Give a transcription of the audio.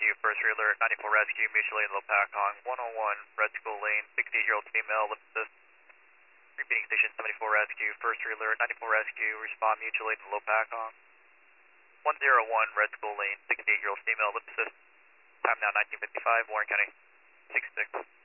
Rescue, first alert, 94 Rescue, mutually in Lopakong, 101 Red School Lane, 68-year-old female, lift assist. Repeating station 74 Rescue, first alert, 94 Rescue, respond mutually in Lopakong, 101 Red School Lane, 68-year-old female, lift assist. Time now 1955, Warren County, 66.